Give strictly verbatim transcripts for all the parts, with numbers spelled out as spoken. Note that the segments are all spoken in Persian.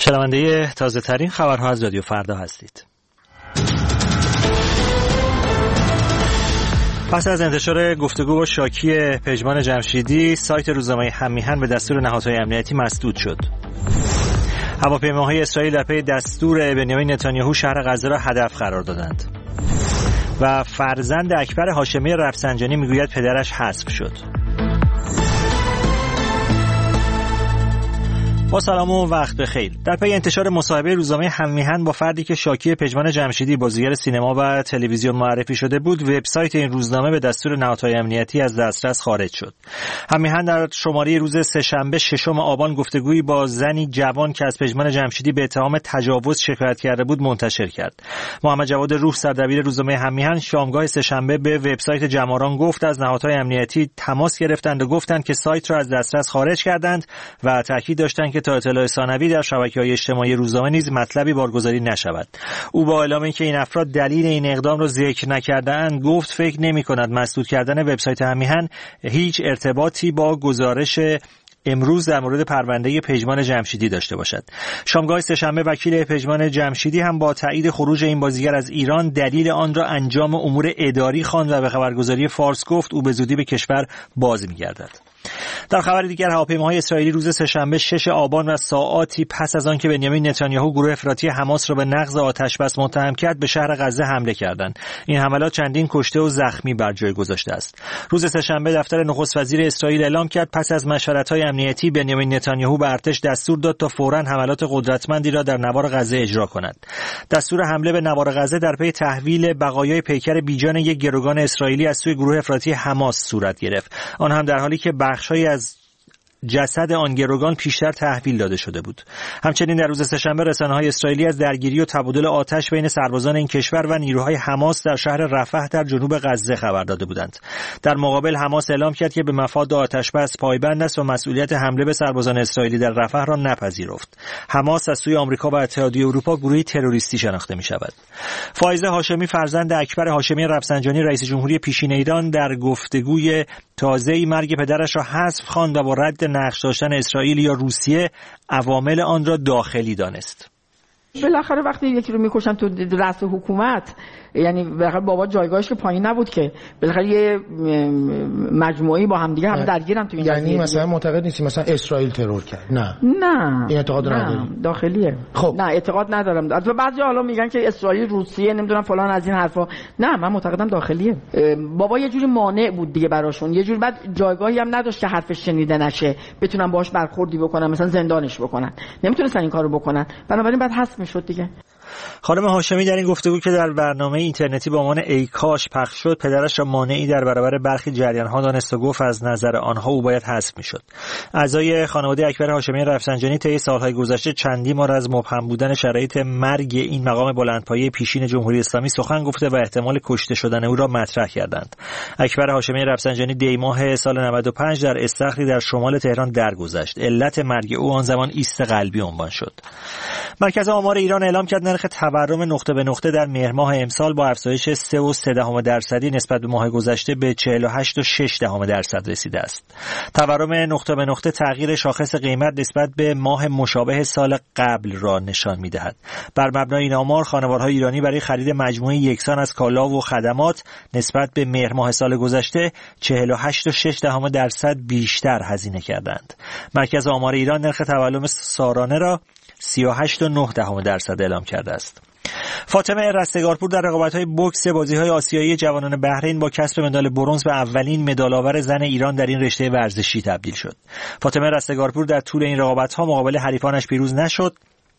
شنونده تازه ترین خبرها از رادیو فردا هستید. پس از انتشار گفتگو با شاکی پژمان جمشیدی، سایت روزنامه هم‌میهن به دستور نهادهای امنیتی مسدود شد. هواپیماهای اسرائیل در پی دستور بنیامین نتانیاهو شهر غزه را هدف قرار دادند. و فرزند اکبر هاشمی رفسنجانی میگوید پدرش حذف شد. با سلام و وقت بخیر. در پی انتشار مصاحبه روزنامه هم‌میهن با فردی که شاکی پژمان جمشیدی بازیگر سینما و تلویزیون معرفی شده بود، وبسایت این روزنامه به دستور نهادهای امنیتی از دسترس خارج شد. هم‌میهن در شماره روز سه‌شنبه ششم آبان گفتگویی با زنی جوان که از پژمان جمشیدی به اتهام تجاوز شکایت کرده بود منتشر کرد. محمد جواد روح، سردبیر روزنامه هم‌میهن، شامگاه سه‌شنبه به وبسایت جماران گفت از نهادهای امنیتی تماس گرفتند و گفتند که سایت را از دسترس خارج کردند و تاکید داشتند که تا اطلاع ثانوی در شبکه‌های اجتماعی روزنامه نیز مطلبی بارگذاری نشود. او با اعلام اینکه این افراد دلیل این اقدام را ذکر نکرده‌اند، گفت فکر نمی‌کند مسدود کردن وبسایت هم‌میهن هیچ ارتباطی با گزارش امروز در مورد پرونده پژمان جمشیدی داشته باشد. شامگاه سه‌شنبه وکیل پژمان جمشیدی هم با تایید خروج این بازیگر از ایران دلیل آن را انجام امور اداری خواند و به خبرگزاری فارس گفت او به زودی به کشور باز می‌گردد. در خبر دیگر، هواپیماهای اسرائیلی روز سه‌شنبه شش آبان و ساعاتی پس از آن که بنیامین نتانیاهو گروه افراطی حماس را به نقض آتش‌بس متهم کرد، به شهر غزه حمله کردند. این حملات چندین کشته و زخمی بر جای گذاشته است. روز سه‌شنبه دفتر نخست وزیر اسرائیل اعلام کرد پس از مشورت‌های امنیتی بنیامین نتانیاهو به ارتش دستور داد تا فوراً حملات قدرتمندی را در نوار غزه اجرا کند. دستور حمله به نوار غزه در پی تحویل بقایای پیکر بیجان یک گروگان اسرائیلی از سوی گروه افراطی حماس صورت گرفت. آن هم در حالی که بخش‌هایی از جسد آن گروگان پیشتر تحویل داده شده بود. همچنین در روز سه‌شنبه رسانه‌های اسرائیلی از درگیری و تبادل آتش بین سربازان این کشور و نیروهای حماس در شهر رفح در جنوب غزه خبر داده بودند. در مقابل حماس اعلام کرد که به مفاد آتش‌بس پایبند است و مسئولیت حمله به سربازان اسرائیلی در رفح را نپذیرفت. حماس از سوی آمریکا و اتحادیه اروپا گروهی تروریستی شناخته می‌شود. فائزه هاشمی فرزند اکبر هاشمی رفسنجانی رئیس جمهوری پیشین ایران در گفتگوی تازه‌ای مرگ پدرش را حذف خواند و با رد نقش داشتن اسرائیل یا روسیه عوامل آن را داخلی دانست. بالاخره وقتی یکی رو میکشن تو رأس حکومت، یعنی بالاخره بابا جایگاهش که پایین نبود که، بالاخره یه مجموعه‌ای با هم دیگه هم درگیرن تو این. یعنی مثلا معتقد نیستی مثلا اسرائیل ترور کرد؟ نه نه این اعتقاد نداری؟ داخلیه. خب نه اعتقاد ندارم. البته بعضی حالا میگن که اسرائیل روسیه نمیدونم فلان از این حرفا. نه من معتقدم داخلیه. بابا یه جوری مانع بود دیگه براشون، یه جوری بعد جایگاهی هم نداشت که حرفش شنیده نشه، بتونن باهاش برخوردی بکنن، مثلا زندانش بکنن، نمیتونستن این کارو بکنن، بنابراین بعد حذف میشد دیگه. خانم هاشمی در این گفتگو که در برنامه اینترنتی با عنوان ای کاش پخش شد، پدرش را مانعی در برابر برخی جریان‌ها دانست و گفت از نظر آنها او باید حذف می‌شد. اعضای خانواده اکبر هاشمی رفسنجانی طی سال‌های گذشته چندی بار از مبهم بودن شرایط مرگ این مقام بلندپایه پیشین جمهوری اسلامی سخن گفته و احتمال کشته شدن او را مطرح کردند. اکبر هاشمی رفسنجانی دی ماه سال نود و پنج در استخری در شمال تهران درگذشت. علت مرگ او آن زمان ایست قلبی عنوان شد. مرکز آمار ایران اعلام کرد نرخ تورم نقطه به نقطه در مهر ماه امسال با افزایش سه و سه دهم درصدی نسبت به ماه گذشته به چهل و هشت و شش دهم درصد رسیده است. تورم نقطه به نقطه تغییر شاخص قیمت نسبت به ماه مشابه سال قبل را نشان می‌دهد. بر مبنای این آمار خانوارهای ایرانی برای خرید مجموعه یکسان از کالا و خدمات نسبت به مهر ماه سال گذشته چهل و هشت و شش دهم درصد بیشتر هزینه کردند. مرکز آمار ایران نرخ تورم سالانه را سی و هشت و نه دهم درصد اعلام کرده است. فاطمه رستگارپور در رقابت‌های بوکس بازی‌های آسیایی جوانان بحرین با کسب مدال برنز به اولین مدال‌آور زن ایران در این رشته ورزشی تبدیل شد. فاطمه رستگارپور در طول این رقابت‌ها مقابل حریفانش پیروز نشد،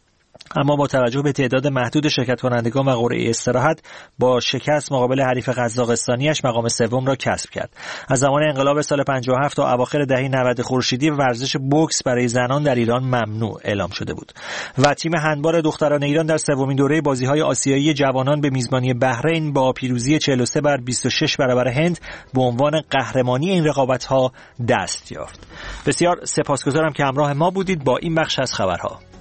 اما با توجه به تعداد محدود شرکت کنندگان و قرعه استراحت با شکست مقابل حریف قزاقستانیش مقام سوم را کسب کرد. از زمان انقلاب سال پنجاه و هفت تا اواخر دهه نود خورشیدی ورزش بوکس برای زنان در ایران ممنوع اعلام شده بود و تیم هندبال دختران ایران در سومین دوره بازی‌های آسیایی جوانان به میزبانی بحرین با پیروزی چهل و سه بر بیست و شش برابر هند به عنوان قهرمانی این رقابت‌ها دست یافت. بسیار سپاسگزارم که همراه ما بودید با این بخش از خبرها.